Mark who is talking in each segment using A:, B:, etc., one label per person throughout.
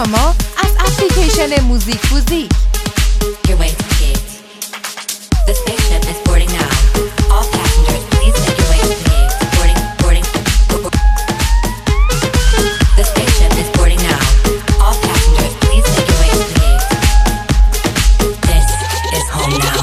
A: شما از اپلیکیشن موزیک بوزیک.
B: Your way to the gate. The spaceship is boarding now. All passengers, please make your way to the gate. Boarding. The spaceship is boarding now. All passengers, please make your way to the gate. This is home now.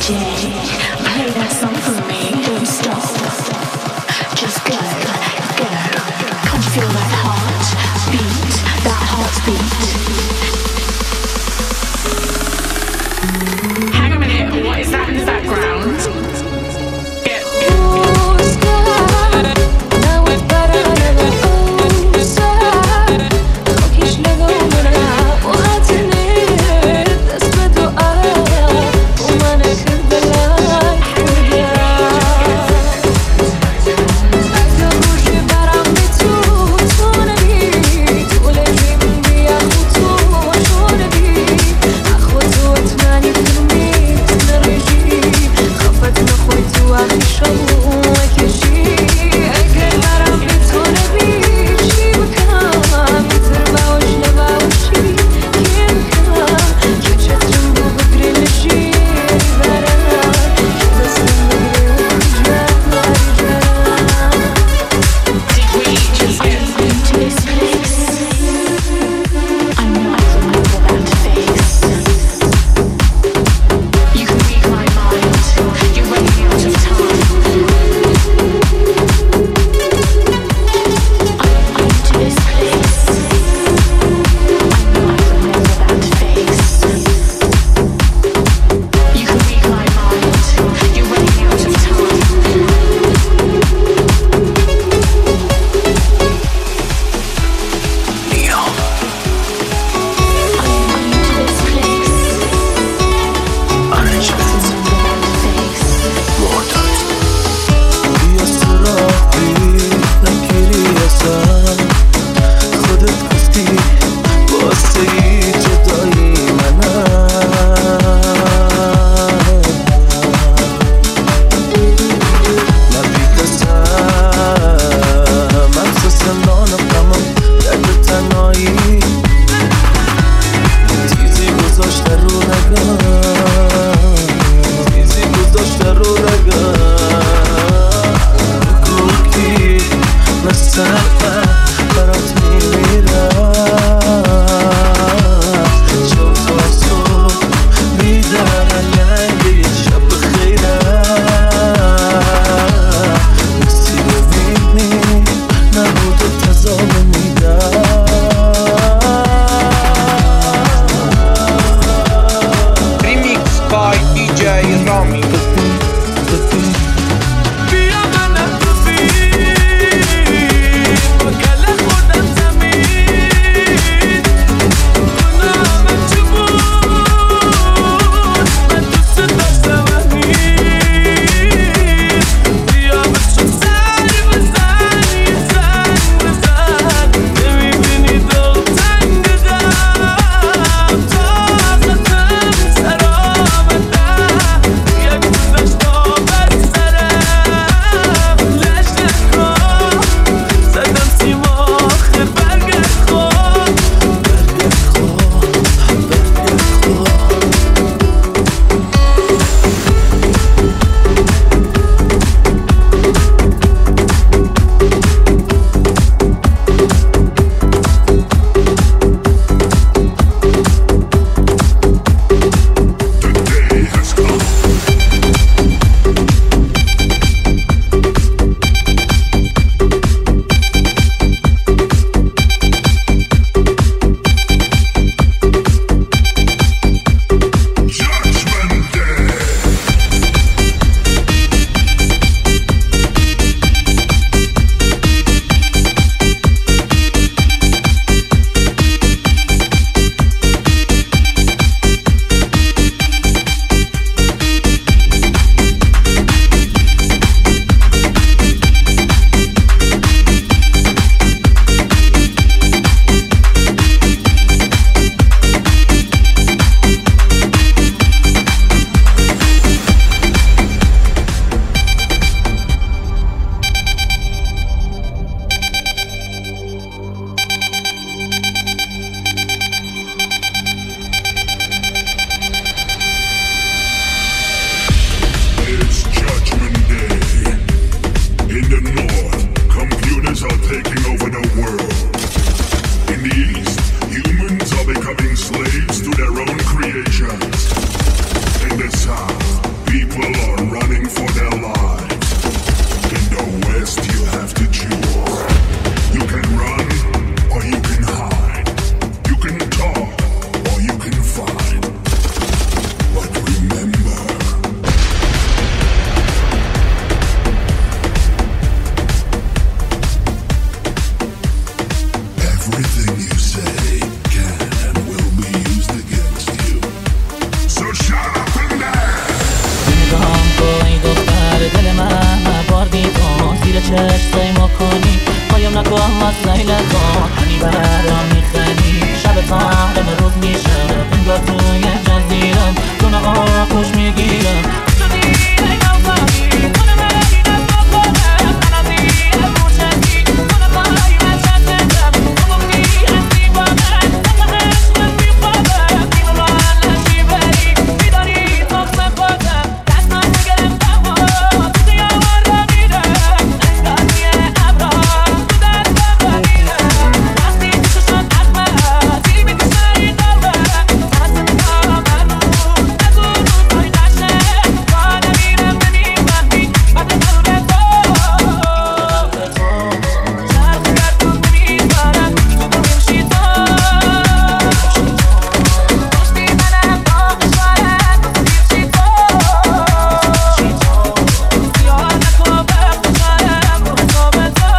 C: Play that song for me, don't stop. Just go, go. Can't you feel that heartbeat, that heartbeat? Hang a minute, what is that in the background? Get.
D: وهاتني دست بدعاء وما نكذب بلا پیشش سیما کنی قایم نکن از لیل کن هنی برام میخنی شب تمام روز میشه انگار توی جزیرم دونه آغوش میگیرم شدی ای نوزایی کنه برگی دست بکنم منازی از موشدی کنه بایی من شدنم بگفتی هستی با من اما عشق بی خوابم نیمه من نشی بری بیداری تخم خودم دست من نگرفتم و تو دیوار را میرم انگار توی ابرها تو دستم را میرم وقتی چشم احمد دیری میکشه این قلبم دست نگاه من رو از اون روزهای قشنگ با نمیرم نمیفهمی بعد قلب تو چرخ گردون نمیزارم تو دلشی تو پشتی منم داغشارم دیرشی تو سیاه نکن وقت شارم رو حساب تو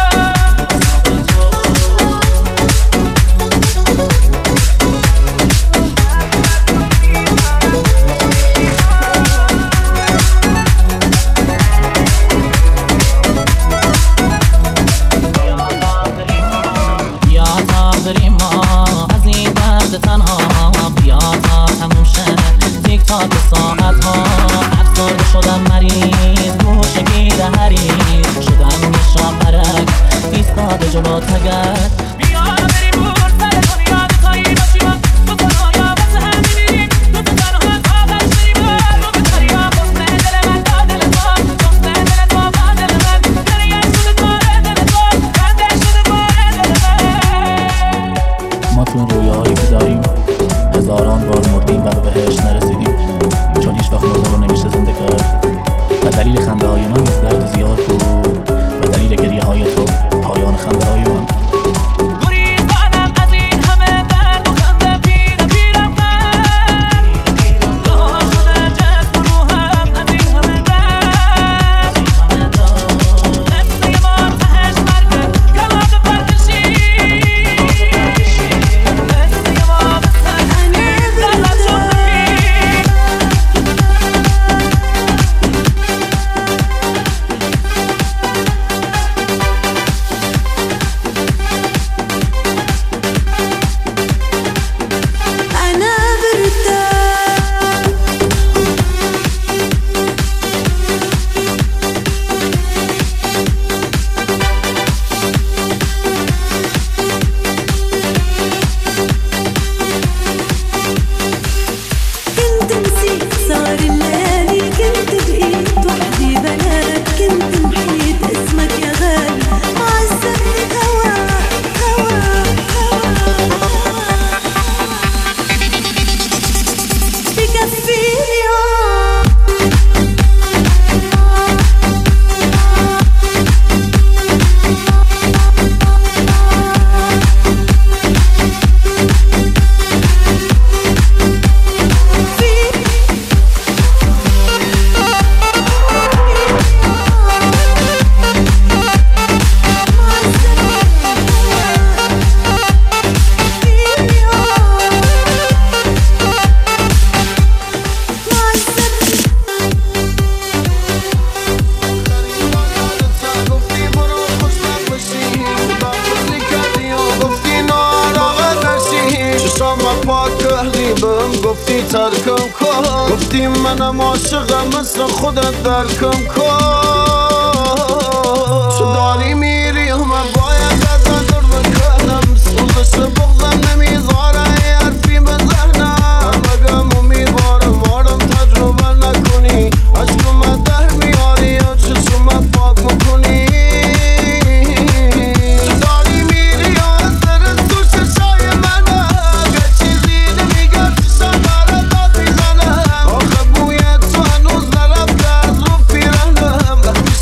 D: بیا تا بریم ما از این درد تنها بیا تا تموم شه تیک تاک ساعت ها افسرده شدم مریض گوشه گیر حریف شدم یه شاپرک ایستاده جلو تگرد بیا بریم بور سر دنیا دوتایی باشیم تو تنها واسه هم میمیریم تو تنها کاغذ بریم رو به دریا گفته دل من تا دل تو گفته دل تو با دل من دریا شده کاره دل تو بنده شده کاره دل من
E: ما تو این رویاهایی که داریم هزاران بار مردیم و به بهشت نرسیدیم چون هیچ وقت مردن رو نمیشه زنده کرد و دلیل خنده های من از درد زیاد بود و دلیل گریه های تو پایان خنده های من
D: گریز کنم از این همه درد و خنده پیرم پیرم من دار شده جسم و روحم از این همه درد قصه ما تهش مرگه کلاغ پرکشی قصه ما بسن زهر شد
F: كنت نسيت صار الليالي كنت بقيت وحدي بنات كنت محيت اسمك يا غالي معذبني هواك بكفيني
G: گفتی ترکم کن گفتی منم عاشقم مثل خودت درکم کن تو داری میری من باید ازت دور بکنم سوزش بغضم نمیذاره حرفی به ذهنم مگم امیدوارم آرم تجربه نکنی عشقم ده میاری یا چشمت پاک میکنی تو داری میری یا اثر تو چشای منه اگه چیزی نمیگم چشم برات داد میزنم آخه بوی تو هنوز نرفته از رو پیرنم وقتی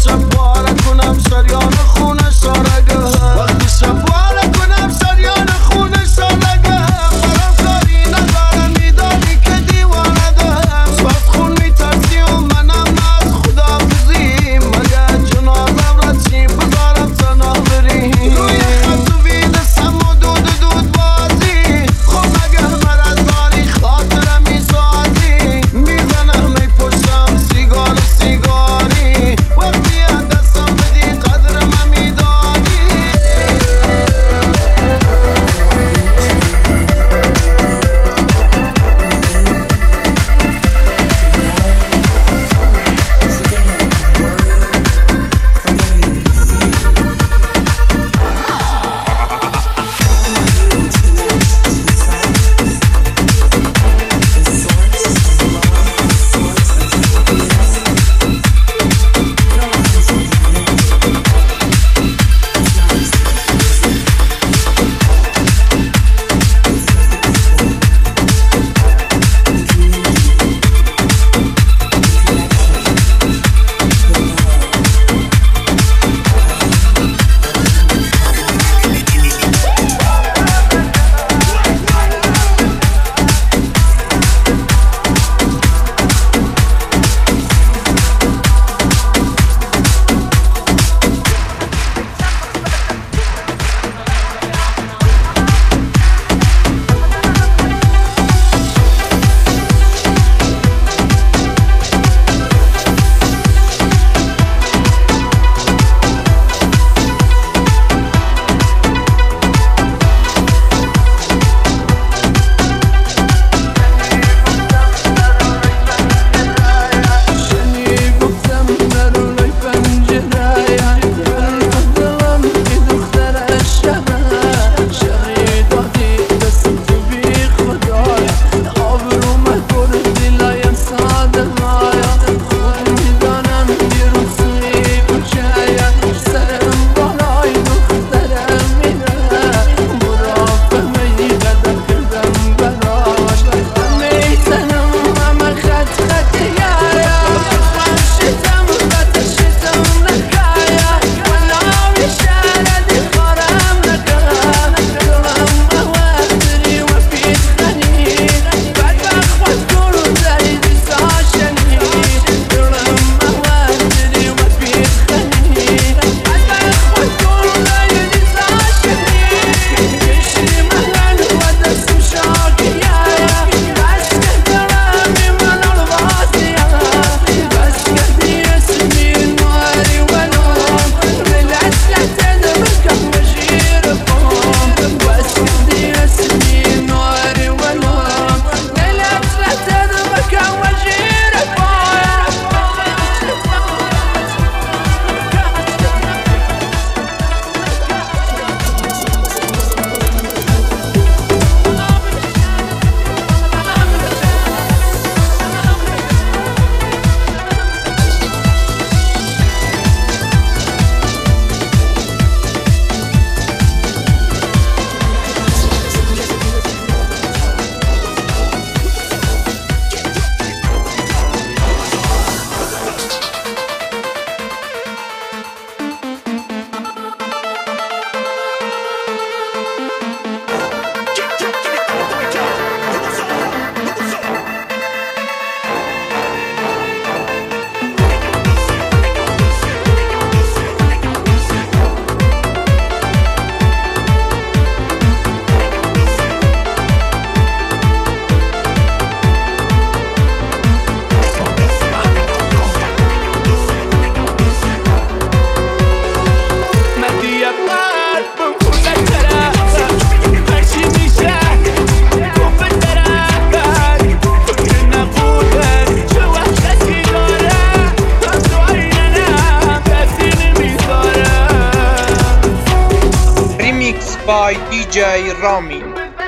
H: های رامین.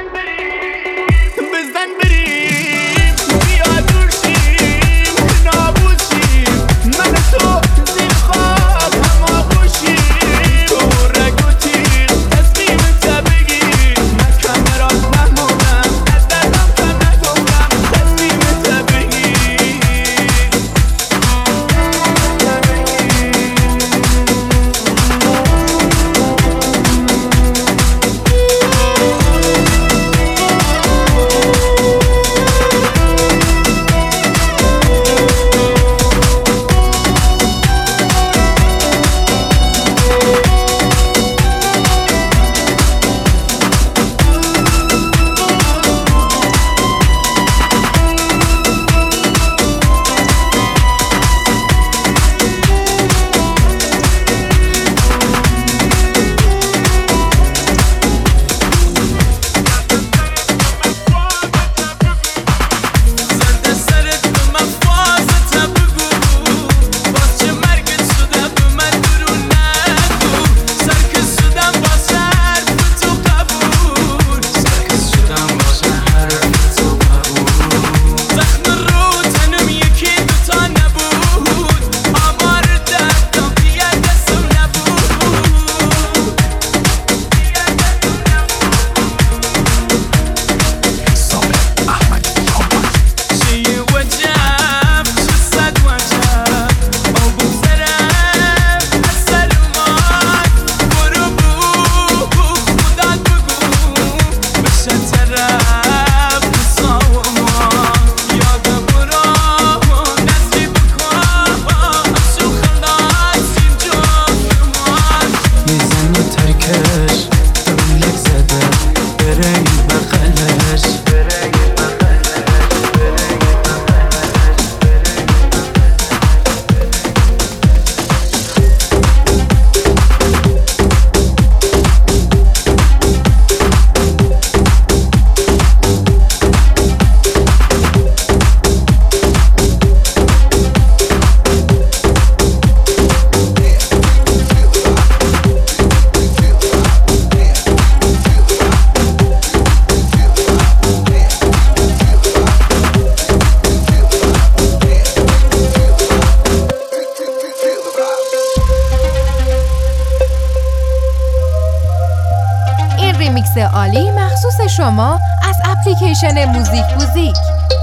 H: بزن بریم بیا دور شیم نابود شیم من تو زیر خواب هم آغوشیم تو رگ و تیر تصمیم تا بگیر من کمرات محمومم از دردم تا نگفتم تصمیم تا بگیر.
A: این ریمیکس عالی مخصوص شما از اپلیکیشن موزیک.